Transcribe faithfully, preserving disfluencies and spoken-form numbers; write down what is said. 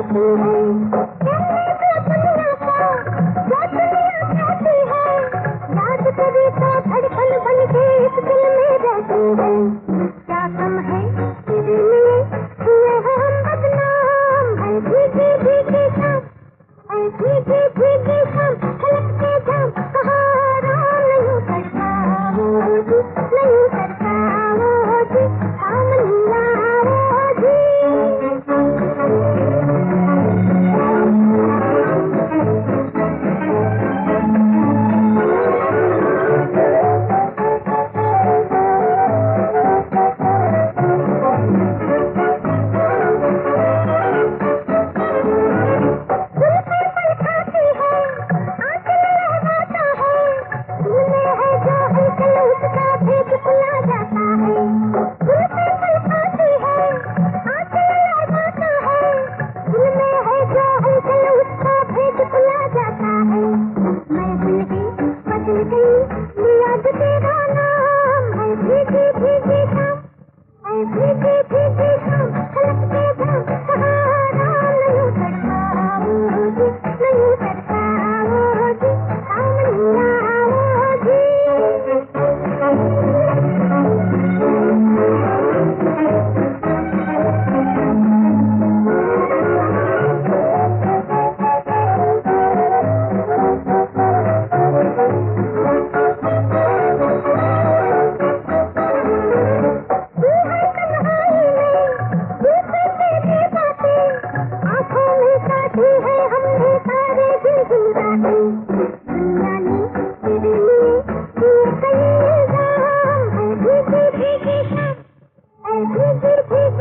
रहती है। दुनिया का क्या दुनिया कहती है, याद कभी तो धड़कन बन के इस दिल में रहती है। क्या कम है तेरे लिए हुए हैं हम बदनाम, है भीगी भीगी शाम, है भीगी भीगी शाम, छलकते जाम, कहाँ आराम नहीं करता वो जी, नहीं करता वो जी, काम नहीं आ रहा जी। भीगी भीगी